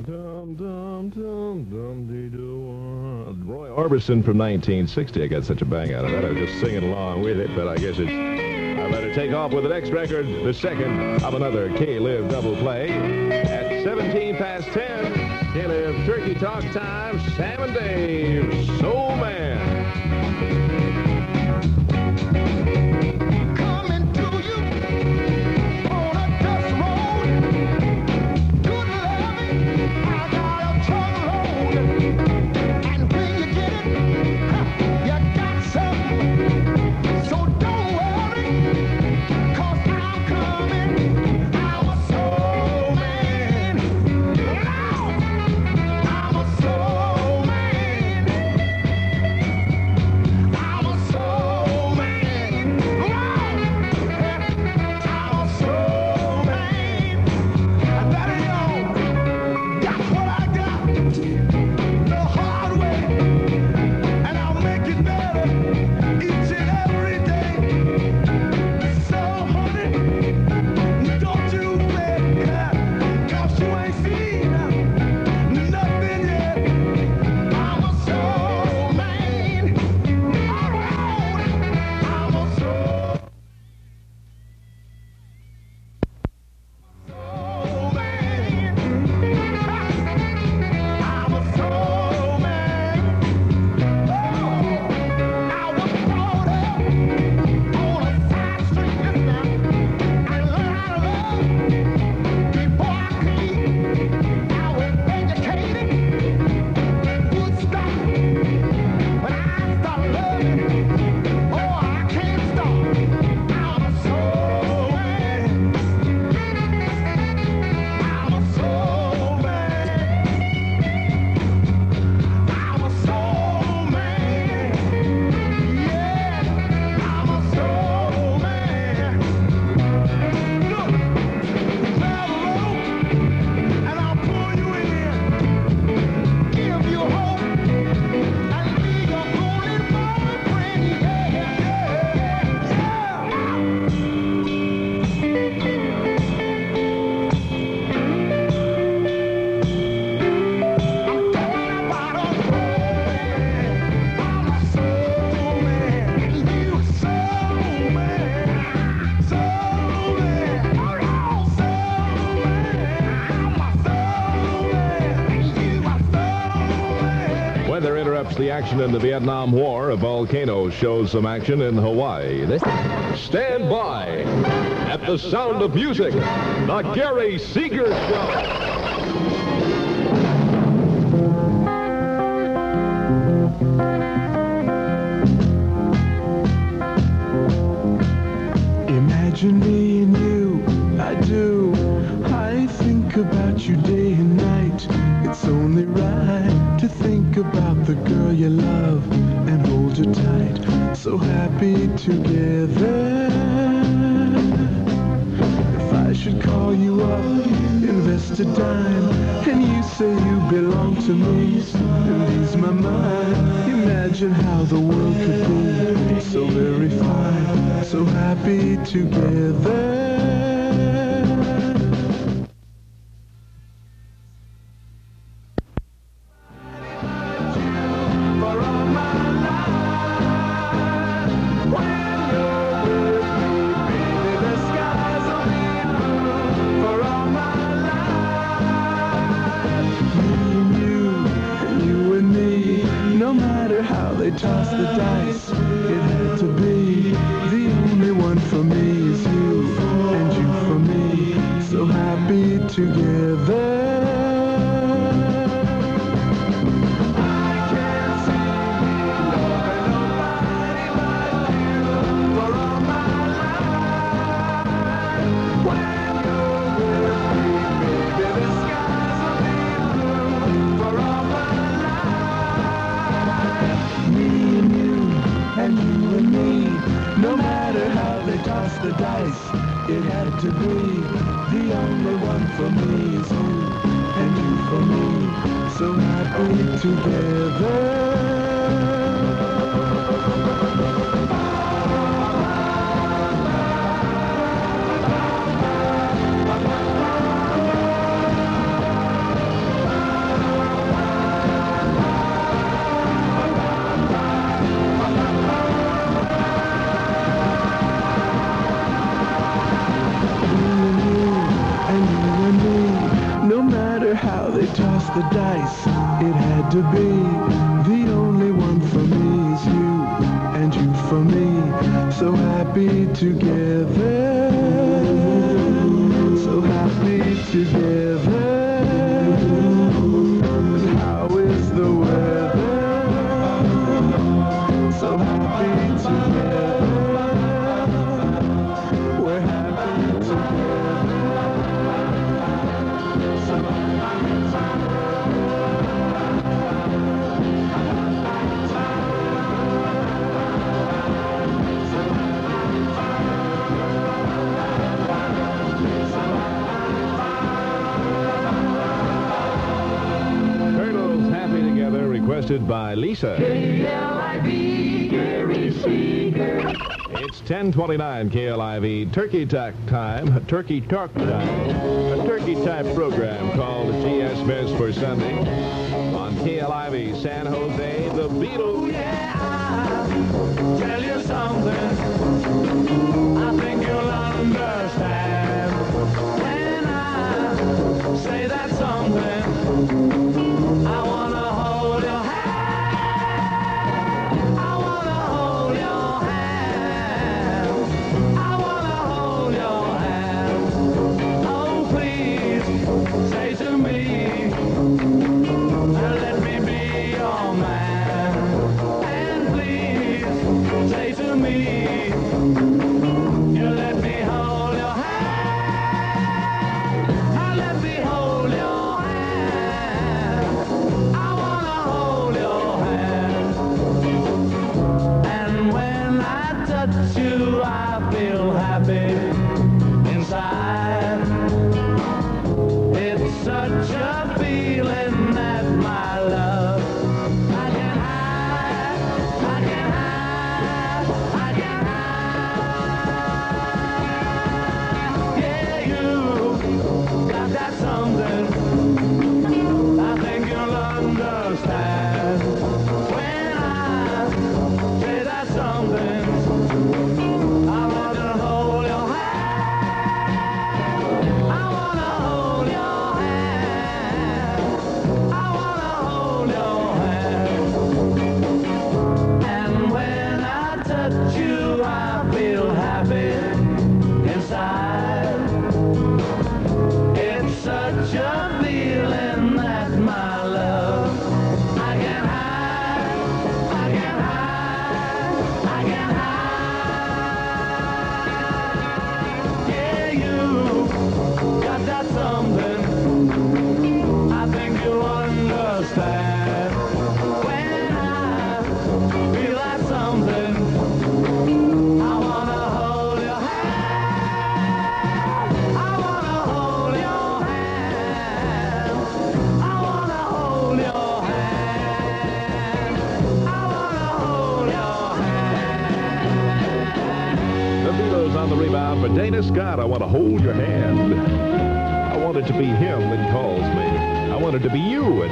Dum, dum, dum, dum, dee, doo. Roy Orbison from 1960. I got such a bang out of that. I was just singing along with it, but I guess I better take off with the next record, the second of another K-Live double play. At 17 past 10, K-Live Turkey Talk time, Sam and Dave, Soul Man. Weather interrupts the action in the Vietnam War. A volcano shows some action in Hawaii. Stand by. At the sound of music, the Gary Seeger Show. Imagine me and you, I do. I think about you day and night. It's only right to think about the girl you love and hold her tight. So happy together. If I should call you up, invest a dime, and you say you belong to me, and ease my mind. Imagine how the world could be so very fine, so happy together. Toss the dice, it had to be. The only one for me is you, and you for me, so happy together. I can't see me loving nobody but you for all my life. When you're with me, baby, the skies will be blue for all my life. And you and me, no matter how they toss the dice, it had to be. The only one for me is you, and you for me, so happy together. to be. The only one for me is you, and you for me. So happy together, so happy together. And how is the weather? So happy together. We're happy together. So happy Turtles Happy Together, requested by Lisa. KLIV, Gary Seeger. It's 10:29 KLIV Turkey Talk time. Turkey Talk time. A turkey type program called GS Best for Sunday. On KLIV San Jose, the Beatles. I'll tell you something. I think you'll understand when I say that something. I wanna hold your hand. I wanna hold your hand. I wanna hold your hand. Oh, please say to me, let me be your man. And please say to me, you let me hold your hand. Let me hold your hand. I wanna hold your hand. And when I touch you, I feel happy inside. It's such a feeling that my love I can hide, I can hide, I can hide. Yeah, you got that something. I think you'll understand when I say that something. I want to hold your hand. I want to hold your hand. I want to hold your hand. And when I touch you, I feel happy inside. It's such a feeling that my love I can hide, I can hide, I can hide. Yeah, you got that something. I think you'll understand when I feel that something. I wanna hold your hand. I wanna hold your hand. I wanna hold your hand. I wanna hold your hand. The Beatles on the rebound for Dana Scott. I want to hold your hand. I want it to be him that calls me. I want it to be you at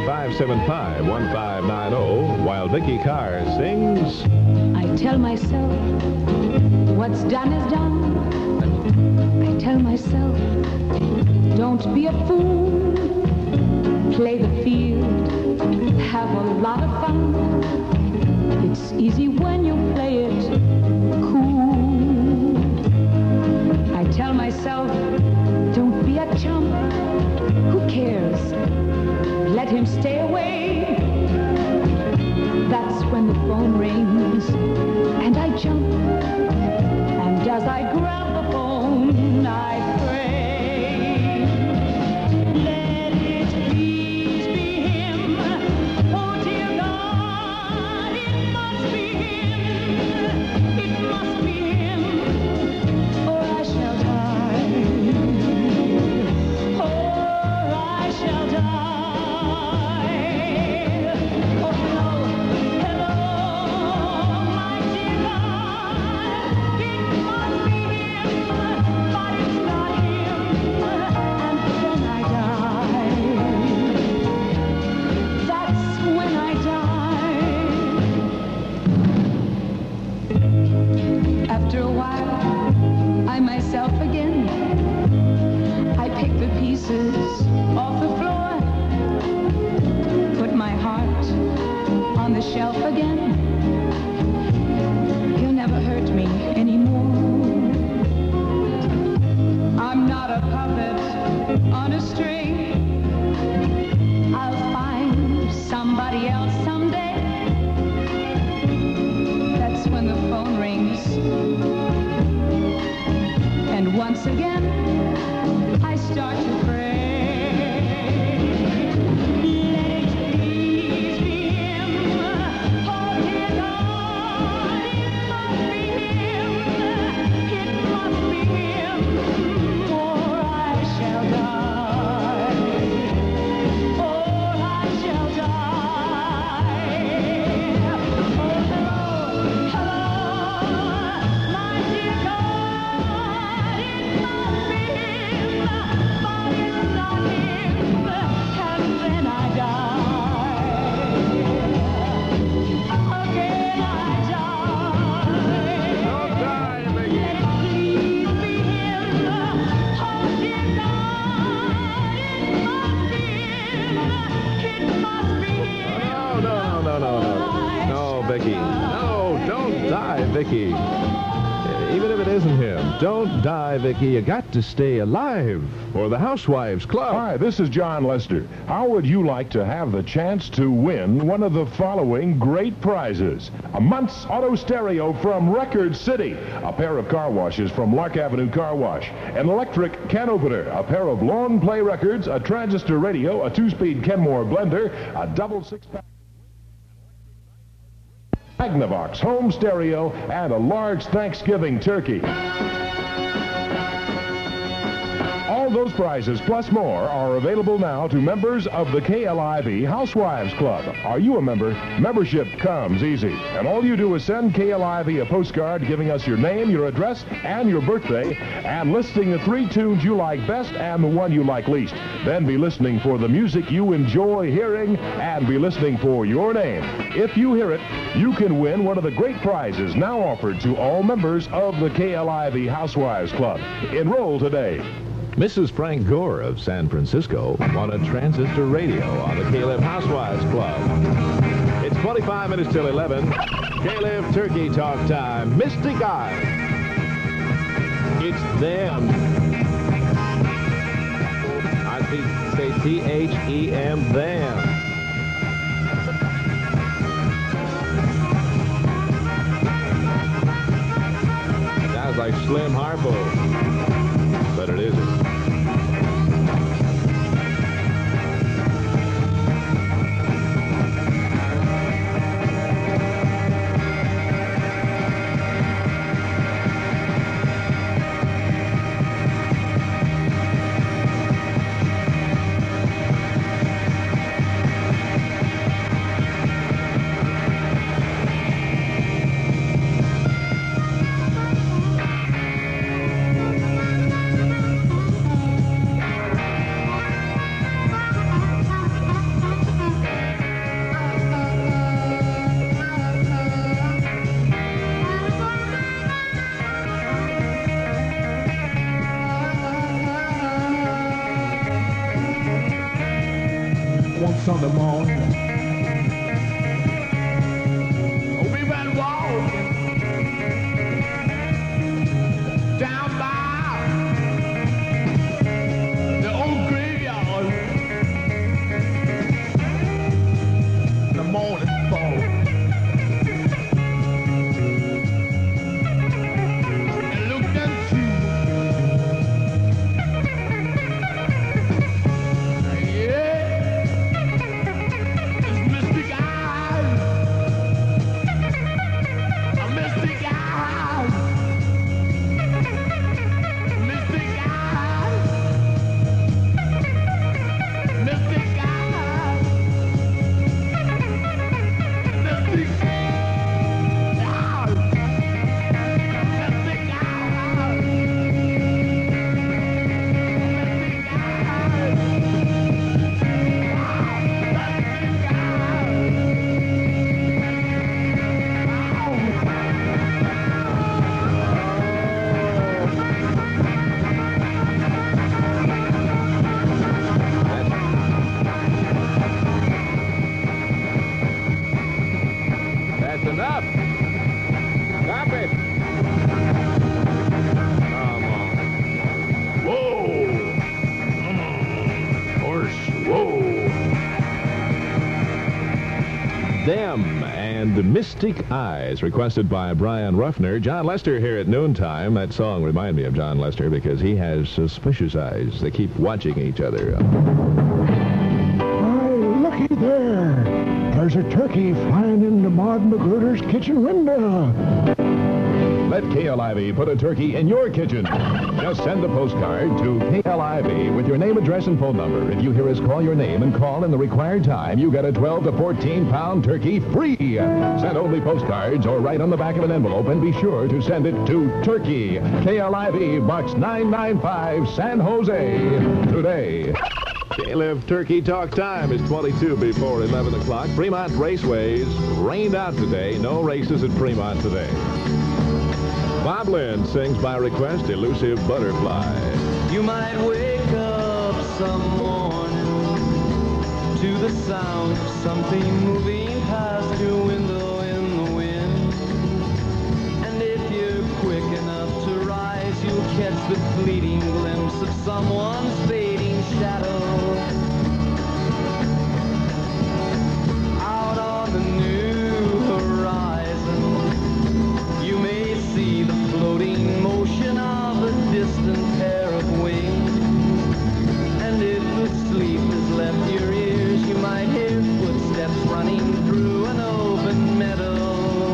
575-1590 while Vicky Carr sings. I tell myself what's done is done. I tell myself, don't be a fool. Play the field, have a lot of fun. It's easy when you play it cool. I tell myself, don't be a chump. Who cares? Let him stay away. That's when the phone rings and I jump. And as I grab the phone, I pray. Let it please be him. Oh dear God, it must be him. It must be him, or I shall die. Or I shall die. Oh hello, hello, my dear God. It must be him, but it's not him. And then I die. That's when I die. After a while, I myself again. I pick the pieces off the floor, put my heart shelf again. He'll never hurt me anymore. I'm not a puppet on a string. I'll find somebody else someday. That's when the phone rings. And once again, I start to pray. Vicky. Even if it isn't him, don't die, Vicky. You got to stay alive for the Housewives Club. Hi, this is John Lester. How would you like to have the chance to win one of the following great prizes? A Muntz Auto Stereo from Record City, a pair of car washes from Lark Avenue Car Wash, an electric can opener, a pair of long play records, a transistor radio, a 2-speed Kenmore blender, a double 6-pack Magnavox home stereo, and a large Thanksgiving turkey. All those prizes plus more are available now to members of the KLIV Housewives Club. Are you a member? Membership comes easy. And all you do is send KLIV a postcard giving us your name, your address, and your birthday, and listing the 3 tunes you like best and the one you like least. Then be listening for the music you enjoy hearing and be listening for your name. If you hear it, you can win one of the great prizes now offered to all members of the KLIV Housewives Club. Enroll today. Mrs. Frank Gore of San Francisco won a transistor radio on the K-Live Housewives Club. It's 25 minutes till 11. K-Live Turkey Talk time. Mystic Eyes. It's them. I think say T-H-E-M, them. Sounds like Slim Harpo, but it isn't. Sunday morning, we went walking down by the old graveyard. The morning fall, and looked into Them and Mystic Eyes, requested by Brian Ruffner. John Lester here at noontime. That song reminded me of John Lester because he has suspicious eyes. They keep watching each other. Why, looky there. There's a turkey flying into Maud Magruder's kitchen window. Let KLIV put a turkey in your kitchen. Just send a postcard to KLIV with your name, address, and phone number. If you hear us call your name and call in the required time, you get a 12 to 14-pound turkey free. Send only postcards or write on the back of an envelope and be sure to send it to Turkey, KLIV, Box 995, San Jose, today. KLIV Turkey Talk time is 22 before 11 o'clock. Fremont Raceways rained out today. No races at Fremont today. Bob Lynn sings by request Elusive Butterfly. You might wake up some morning to the sound of something moving past your window in the wind. And if you're quick enough to rise, you'll catch the fleeting glimpse of someone's fading shadow. Out on the new horizon, you may see the floating motion of a distant pair of wings. And if the sleep has left your ears, you might hear footsteps running through an open meadow.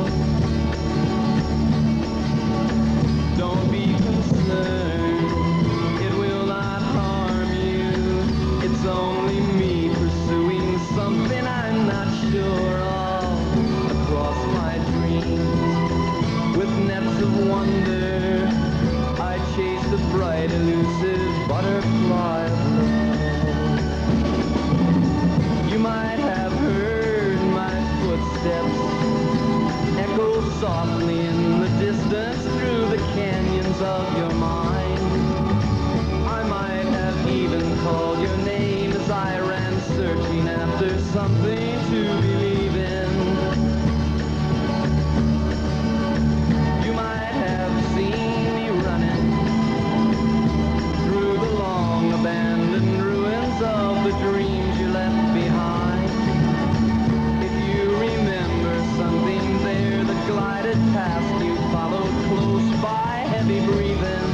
Don't be concerned, it will not harm you. It's only me pursuing something I'm not sure of across my dreams. With nets of wonder, I chase the bright, elusive butterfly of love. You might have heard my footsteps echo softly in the distance through the canyons of your mind. I might have even called your name as I ran searching after something to believe in. You might have seen me running through the long abandoned ruins of the dreams you left behind. If you remember something there that glided past you, followed close by, heavy breathing.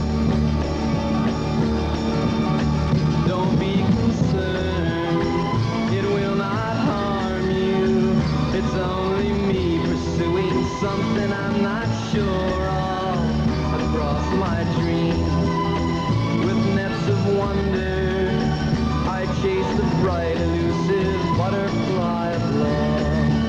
Don't be concerned, it will not harm you. It's only me pursuing something I'm not sure of across my dreams. With nets of wonder, I chase the bright, elusive butterfly of love.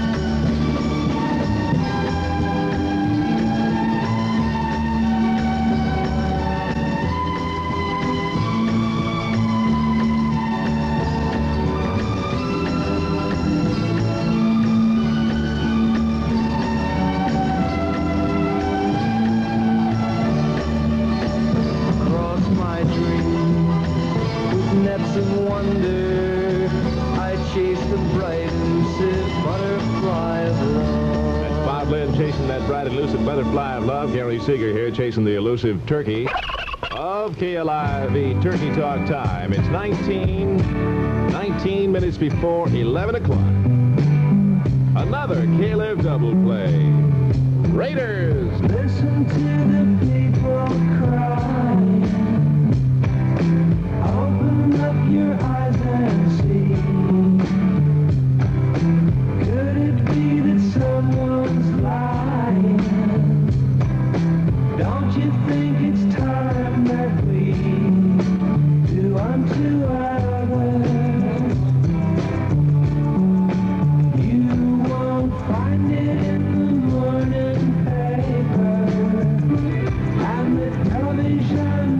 Across my dreams, with nets of wonder, I chase the bright, elusive butterfly of love. That's Bob Lynn chasing that bright, elusive butterfly of love. Gary Seeger here chasing the elusive turkey of KLIV Turkey Talk time. It's 19 minutes before 11 o'clock. Another KLIV double play. Raiders. Listen to the people crying. Open up your eyes and see. Could it be that someone's lying? Don't you think it's time that we do unto others? You won't find it in the morning paper, and the television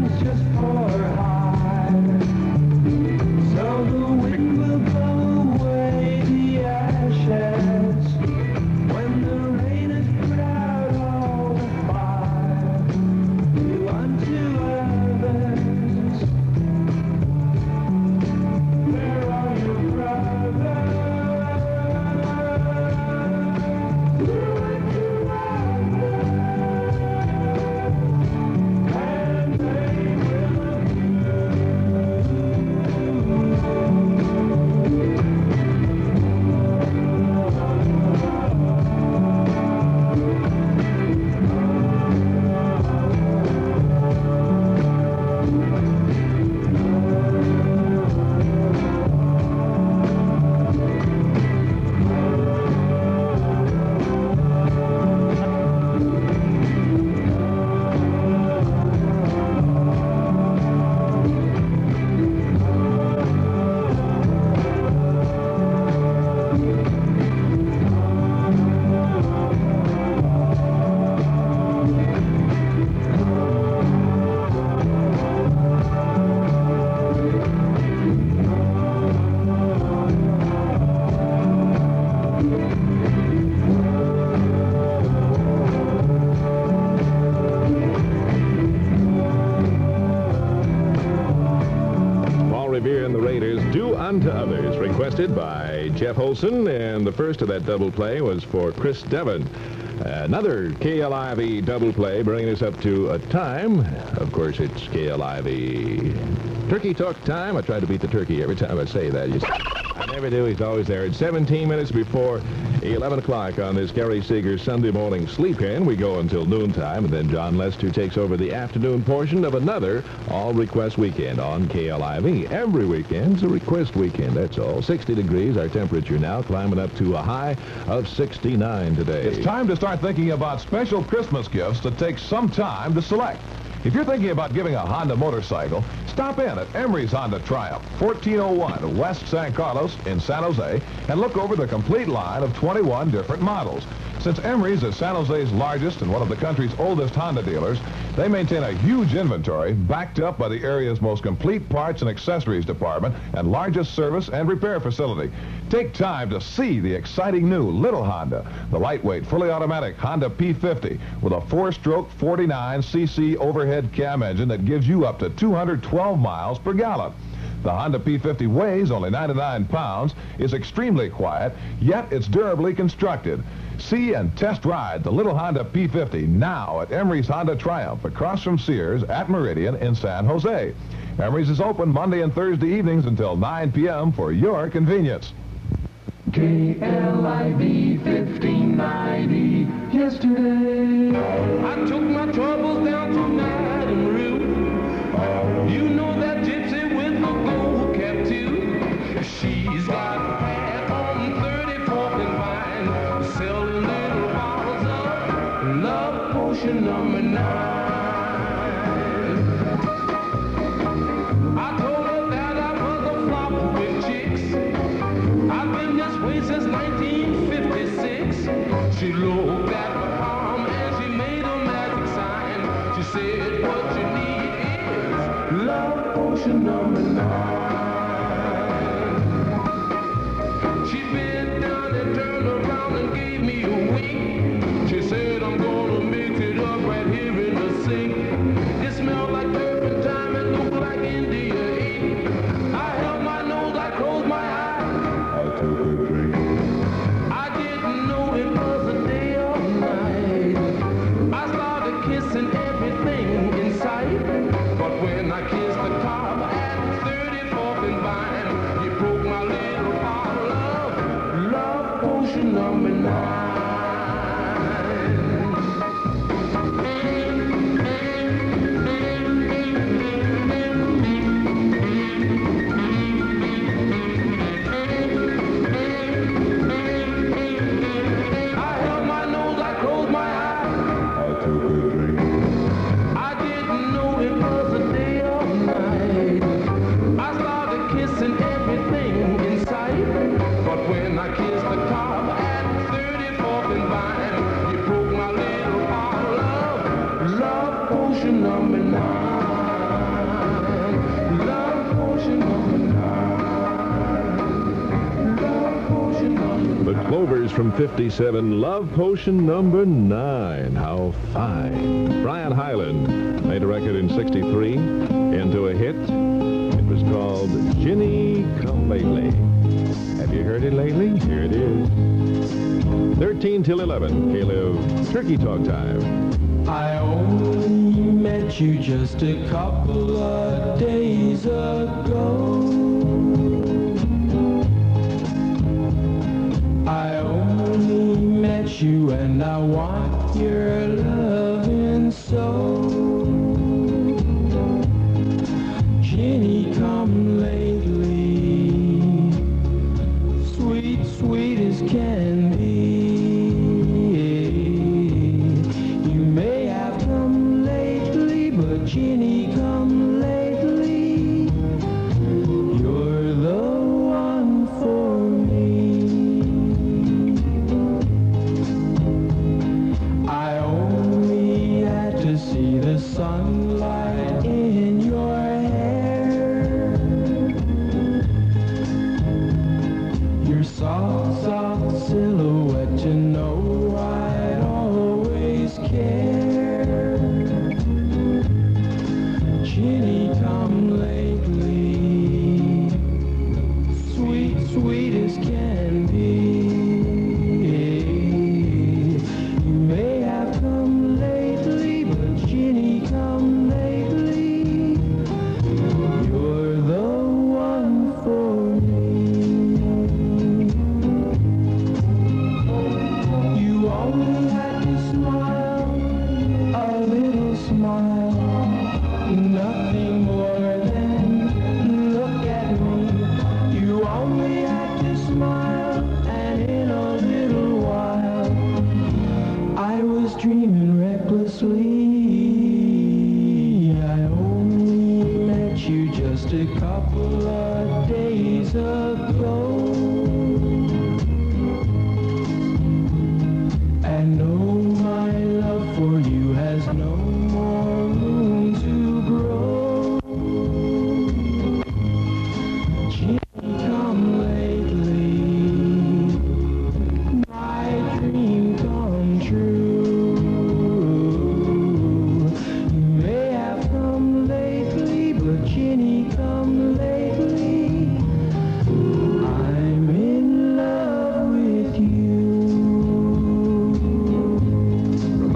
Raiders, Do Unto Others, requested by Jeff Olson, and the first of that double play was for Chris Devon. Another KLIV double play, bringing us up to a time. Of course, it's KLIV Turkey Talk time. I try to beat the turkey every time I say that. I never do. He's always there. It's 17 minutes before 11 o'clock on this Gary Seeger Sunday morning sleep-in. We go until noontime, and then John Lester takes over the afternoon portion of another all-request weekend on KLIV. Every weekend's a request weekend, that's all. 60 degrees, our temperature now, climbing up to a high of 69 today. It's time to start thinking about special Christmas gifts that take some time to select. If you're thinking about giving a Honda motorcycle, stop in at Emery's Honda Triumph, 1401 West San Carlos in San Jose, and look over the complete line of 21 different models. Since Emery's is San Jose's largest and one of the country's oldest Honda dealers, they maintain a huge inventory backed up by the area's most complete parts and accessories department and largest service and repair facility. Take time to see the exciting new little Honda, the lightweight, fully automatic Honda P50 with a 4-stroke 49cc overhead cam engine that gives you up to 212 miles per gallon. The Honda P50 weighs only 99 pounds, is extremely quiet, yet it's durably constructed. See and test ride the little Honda P50 now at Emery's Honda Triumph across from Sears at Meridian in San Jose. Emery's is open Monday and Thursday evenings until 9 p.m. for your convenience. KLIV 1590 yesterday. I took my troubles down to Madame Rue. You know that gypsy with the gold cap too. She's got hat on 34th and Vine, selling little bottles of Love Potion number 9. I told her that I was a flop with chicks. I've been this way since 1956. She looked at my palm and she made a magic sign. She said, what you need is Love Potion number 9. She bent down and turned around and gave me a wink. She said, I'm gonna mix it up right here in the sink. It smelled like turpentine and looked like India ink. I held my nose, I closed my eyes. I took a drink. I didn't know it was a day or night. I started kissing everything in sight. But when I kissed the cob at 34th and Vine, you broke my little bottle of Love Potion number 9. I held my nose, I closed my eyes. I took a drink. I didn't know it was a day or night. I started kissing everything in sight. But when I kissed the cob at 34th and Vine, you broke my little bottle of Love Potion number 9. Love Potion number 9. Love Potion number 9. The Clovers from 57, Love Potion number 9. How fine. Brian Hyland made a record in 63 into a hit. It was called Ginny Come Lately. Have you heard it lately? Here it is. 13 till 11, Caleb Turkey Talk time. I only met you just a couple of days ago. I only met you and I want your loving so. Ginny come lately, sweet, sweet as can be. You may have come lately, but Ginny come lately. You're the one for me. I only had to see the sunlight in your hair. Your soft, soft silhouette, you know I'd always care. Ginny come lately. years ago. And oh, my love for you has no more room to grow. Ginny come lately, my dream come true. You may have come lately, but Ginny come lately. I'm in love with you. From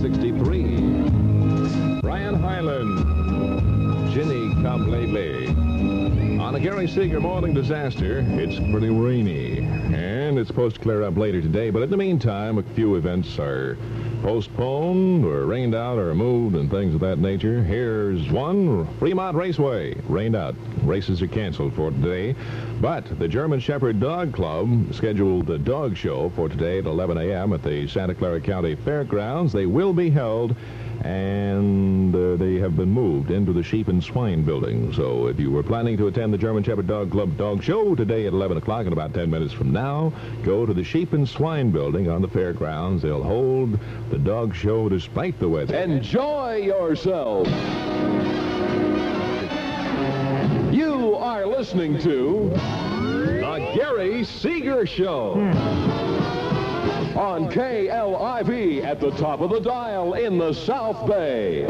1963, Brian Hyland, Ginny Come Lately. On a Gary Seeger morning disaster, it's pretty rainy, and it's supposed to clear up later today, but in the meantime, a few events are postponed or rained out or moved and things of that nature. Here's one. Fremont Raceway, rained out. Races are canceled for today, but the German Shepherd Dog Club scheduled a dog show for today at 11 a.m. at the Santa Clara County Fairgrounds. They will be held, and they have been moved into the Sheep and Swine building. So if you were planning to attend the German Shepherd Dog Club dog show today at 11 o'clock in about 10 minutes from now, go to the Sheep and Swine building on the fairgrounds. They'll hold the dog show despite the weather. Enjoy yourself. You are listening to The Gary Seeger Show on KLIV at the top of the dial in the South Bay.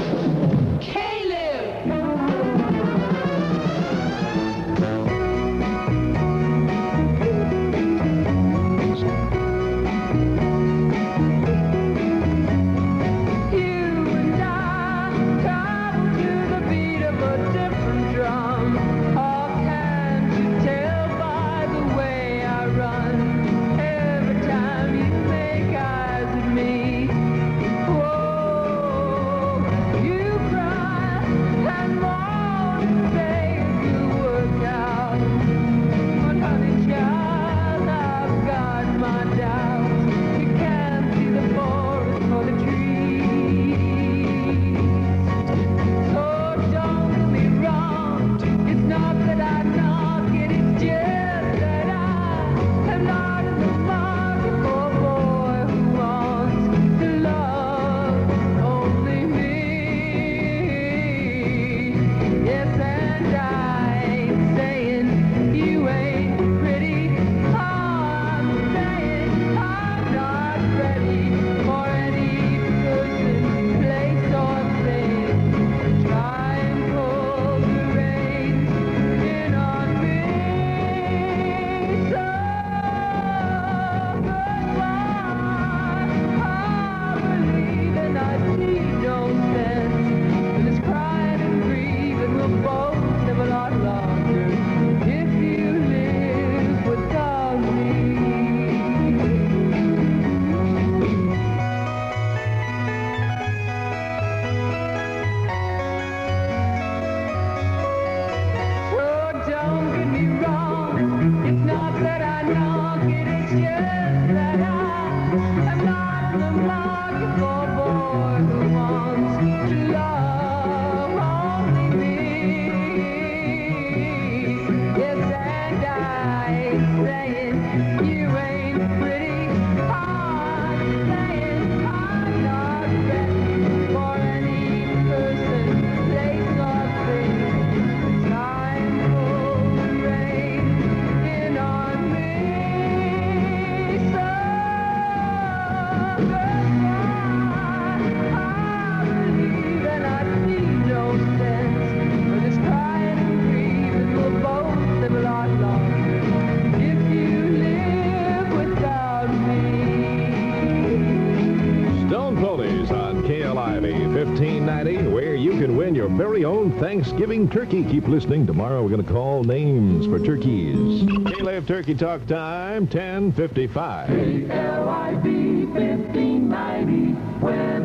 KLIV 1590, where you can win your very own Thanksgiving turkey. Keep listening. Tomorrow we're going to call names for turkeys. KLIV Turkey Talk Time, 10:55. KLIV 1590 weather. For the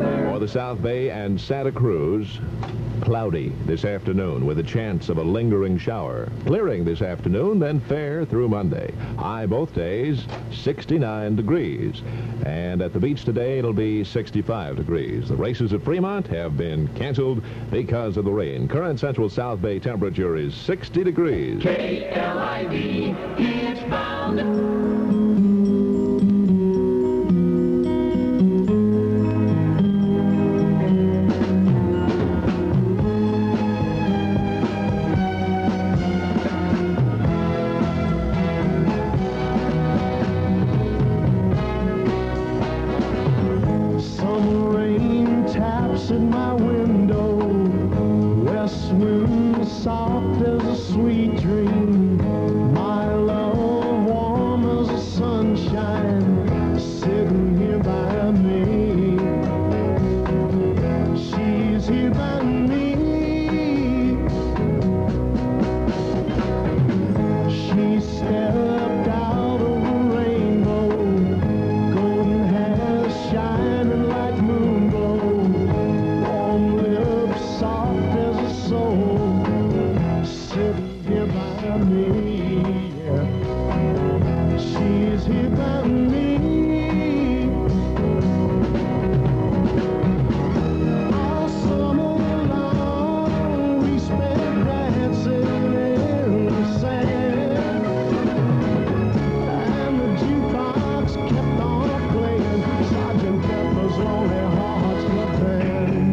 the South Bay and Santa Cruz. Cloudy this afternoon with a chance of a lingering shower. Clearing this afternoon, then fair through Monday. High both days, 69 degrees. And at the beach today, it'll be 65 degrees. The races at Fremont have been canceled because of the rain. Current Central South Bay temperature is 60 degrees. KLIV, it's found. At my window, west wind soft as a sweet dream, my love warm as the sunshine, sitting here by me. She's here by me. She stepped out of the rainbow, golden hair shining like moonbow, soft as a soul, sitting here by me, yeah. She's here by me. All summer long, we spent dancing in the sand, and the jukebox kept on playing Sergeant Pepper's Lonely Hearts Club Band.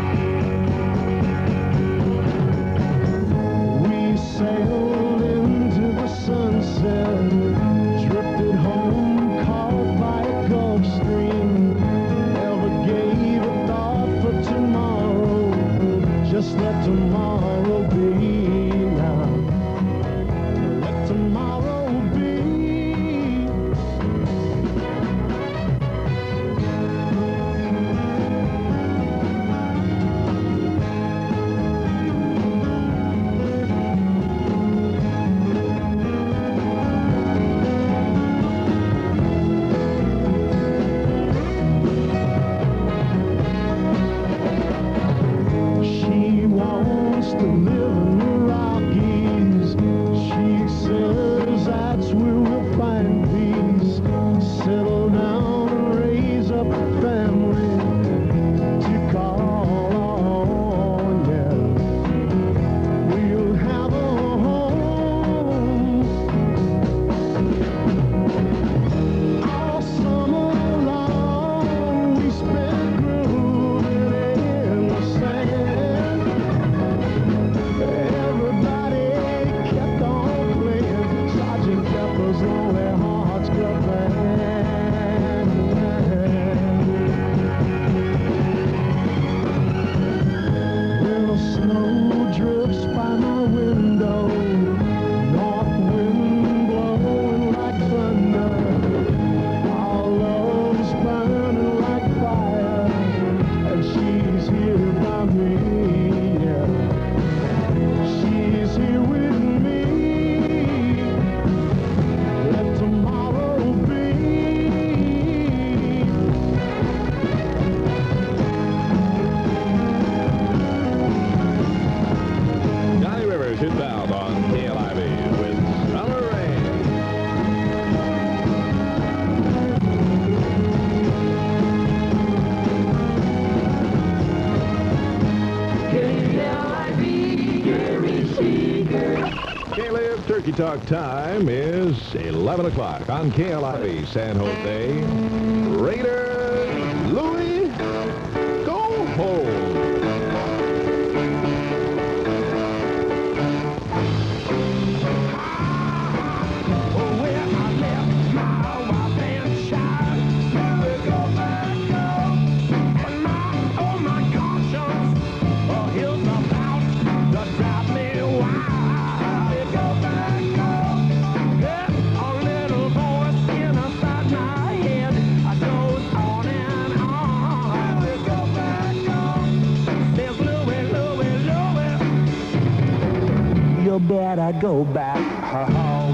Sailed into the sunset, drifted home, caught by a Gulf Stream. Never gave a thought for tomorrow, just let tomorrow be now. Let tomorrow be. To live in the Rockies, she says that's where we'll find peace. Settle down and raise up a family to call on, yeah. We'll have a home all summer long. We spent grooving in the sand. Everybody kept on playing Sergeant Pepper's Lonely Hearts Club Band. When the snow drifts by my window, north wind blowing like thunder, our love's burning like fire, and she's here by me, yeah. She's here with me. Let tomorrow be. Johnny Rivers inbound on KLIV with Summer Rain. KLIV, Gary Seeger. Caleb, Turkey Talk time is 11 o'clock on KLIV San Jose. Raiders, Louis, go home. Where I left my wife and child, where we go back home, and my conscience, here's about to drive me wild. We go back home, yeah, a little voice inside my head goes on and on. We go back home, there's Louie, Louie, Louie. You better go back home.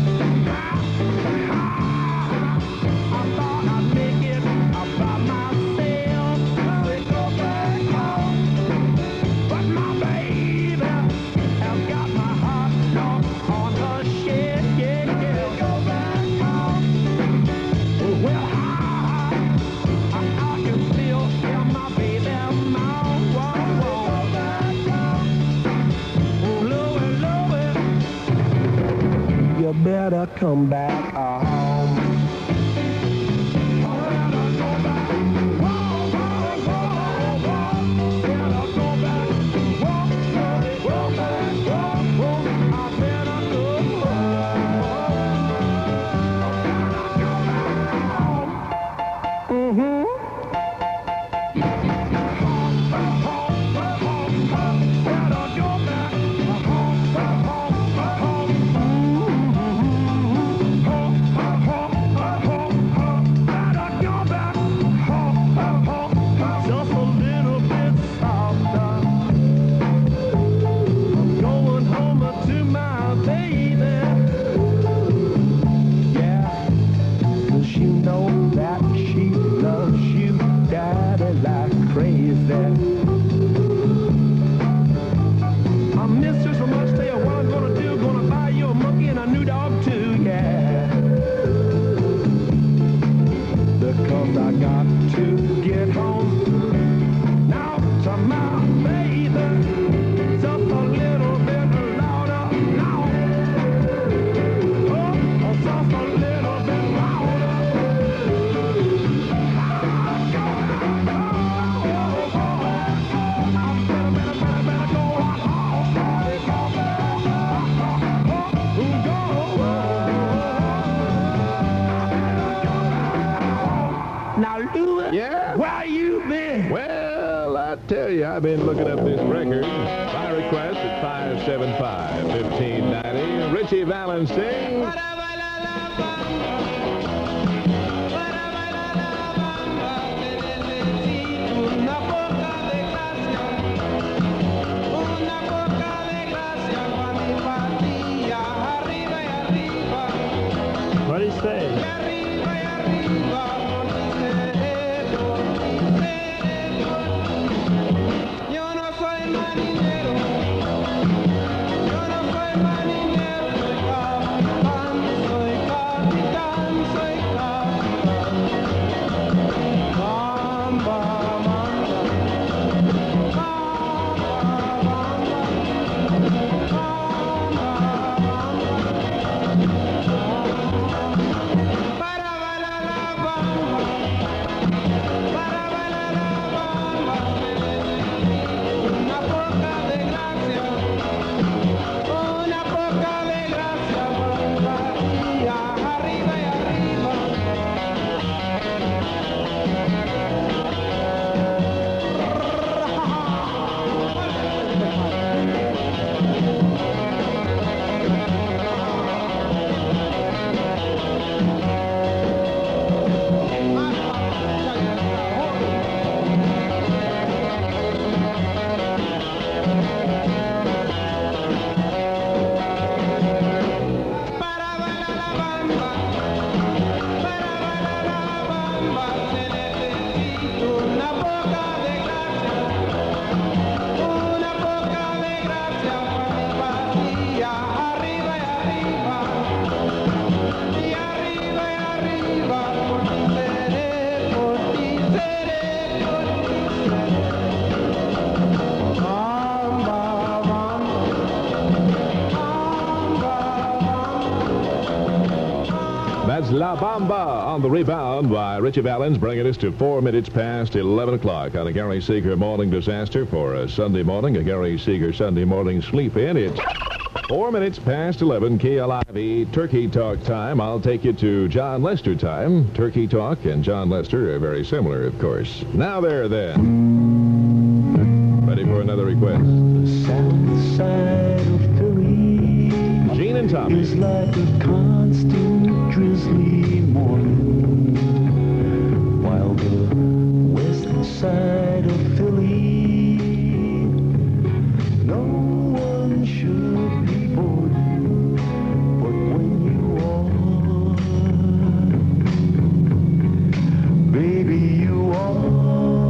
I thought I'd make it by myself. better come back home. I've been looking up this record by request at 575-1590. Richie Valens sings. What do you say? That's La Bamba on the rebound by Richie Valens, bringing us to 4 minutes past 11 o'clock on a Gary Seeger morning disaster for a Sunday morning, a Gary Seeger Sunday morning sleep-in. It's 4 minutes past 11, KLIV Turkey Talk time. I'll take you to John Lester time. Turkey Talk and John Lester are very similar, of course. Now there, then. Ready for another request? The south side of Philly, Gene and Tommy. is like a constant drizzly morning, while the west side of Philly, no one should be bored, but when you are, baby, you are,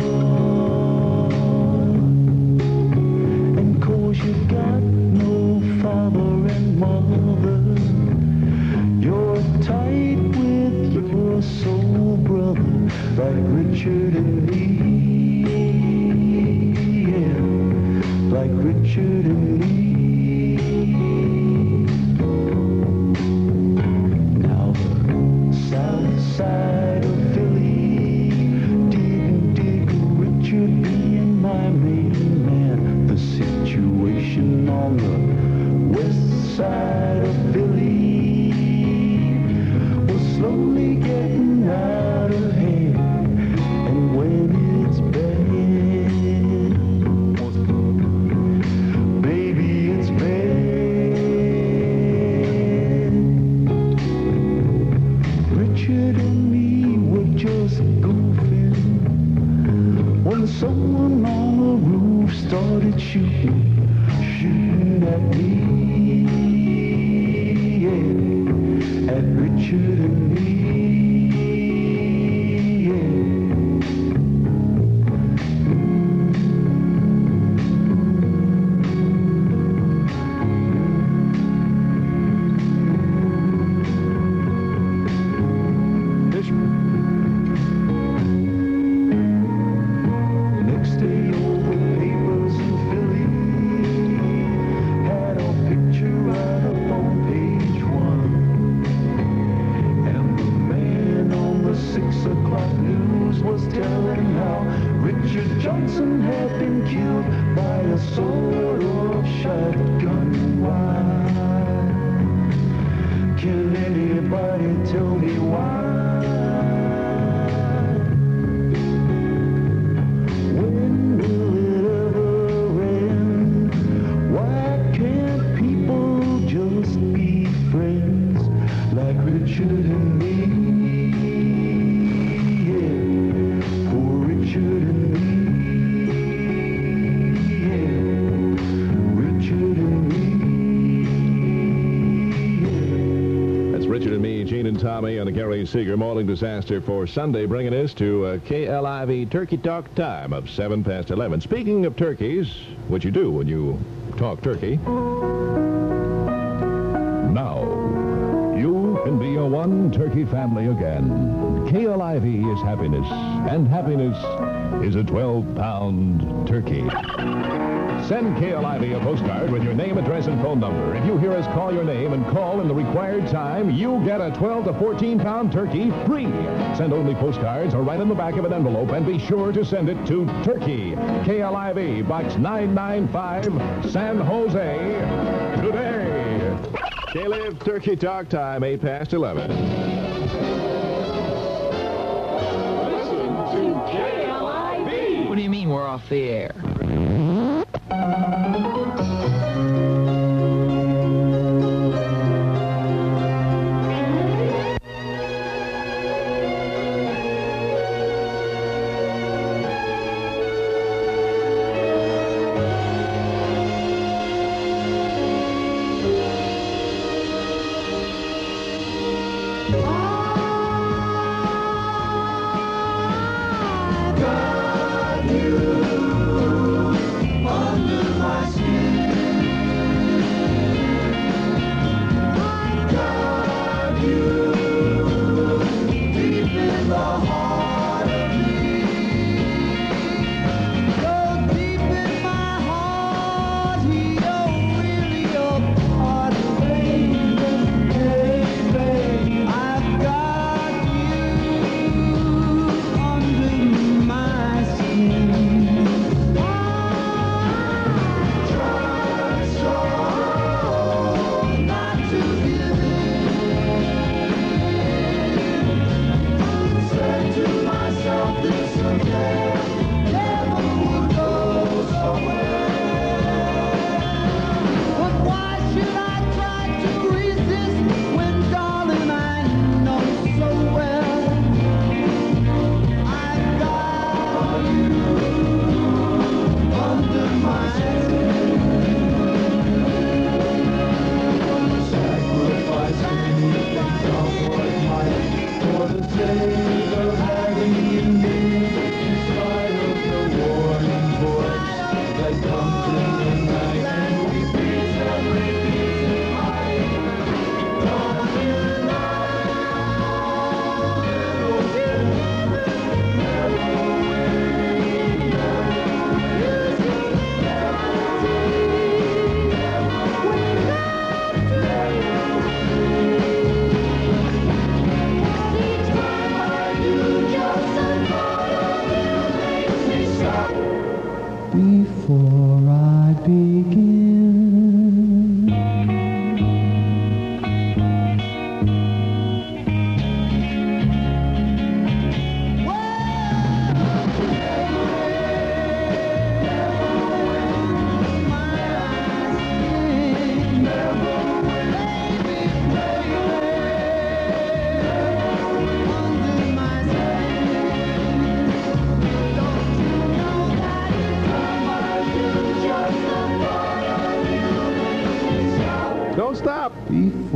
and 'cause you got no father and mother, you're tight with your soul brother, like Richard and Lee, yeah, like Richard and Lee. started shooting at me, yeah, at Richard and me, Johnson had been killed by a sawed-off shotgun. Why? Can anybody tell me why? When will it ever end? Why can't people just be friends like Richard and me? Yeah, poor Richard and me. Richard and me, Gene and Tommy, and the Gary Seeger Morning Disaster for Sunday, bringing us to KLIV Turkey Talk time of 7 past 11. Speaking of turkeys, what you do when you talk turkey. Now, you can be a one turkey family again. KLIV is happiness, and happiness is a 12-pound turkey. Send KLIV a postcard with your name, address, and phone number. If you hear us call your name and call in the required time, you get a 12 to 14-pound turkey free. Send only postcards or write on the back of an envelope, and be sure to send it to Turkey, KLIV, Box 995, San Jose, today. KLIV Turkey Talk time, 8 past 11. Listen to KLIV. What do you mean we're off the air? Got you under my skin.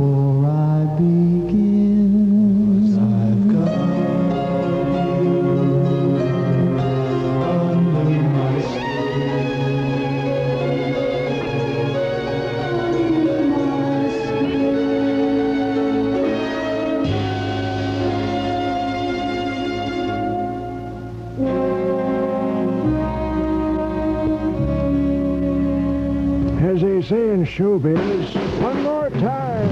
before I begin. 'Cause I've got you under my As they say in showbiz, one more time.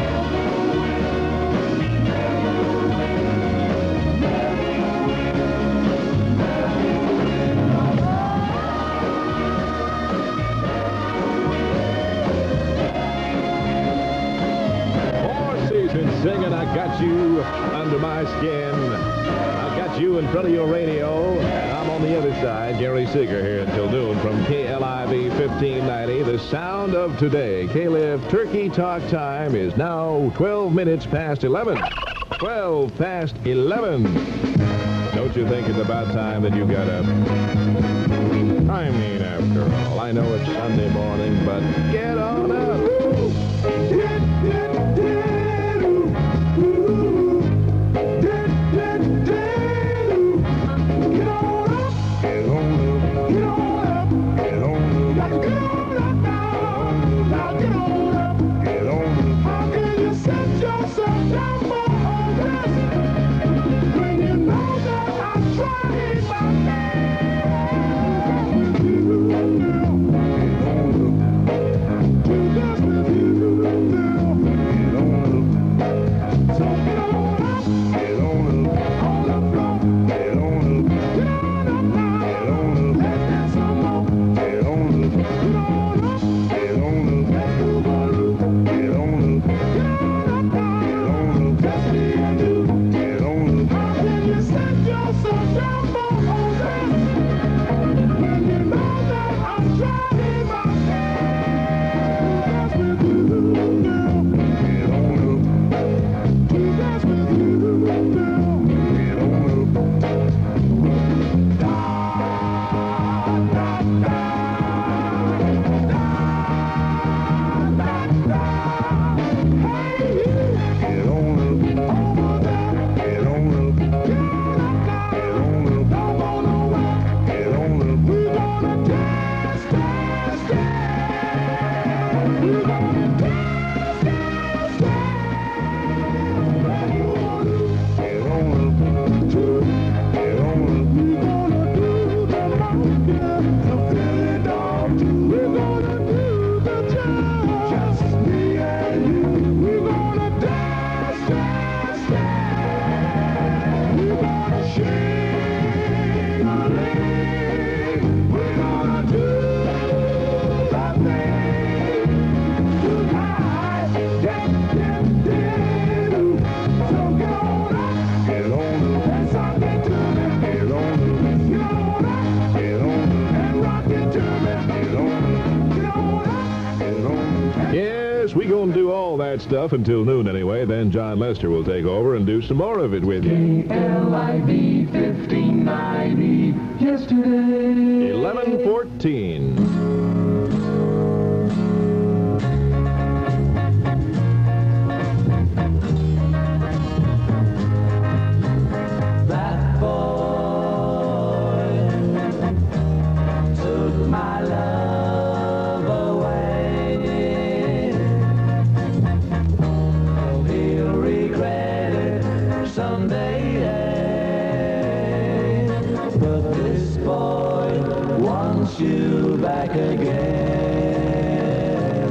Singing, I got you under my skin. I got you in front of your radio. And I'm on the other side. Gary Seeger here until noon from KLIV 1590. The sound of today. K-Live Turkey Talk time is now 12 minutes past 11. 12 past 11. Don't you think it's about time that you got up? I mean, after all, I know it's Sunday morning, but get on up. We're going to do all that stuff until noon anyway. Then John Lester will take over and do some more of it with you. KLIV 1590 yesterday. 11:14. You back again.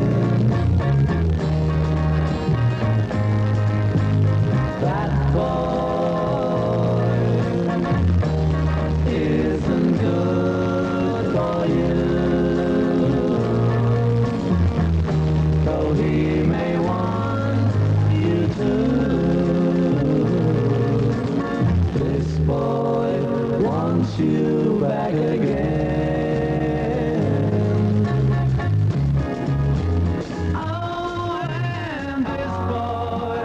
That boy isn't good for you, though he may want you to. This boy wants you back again.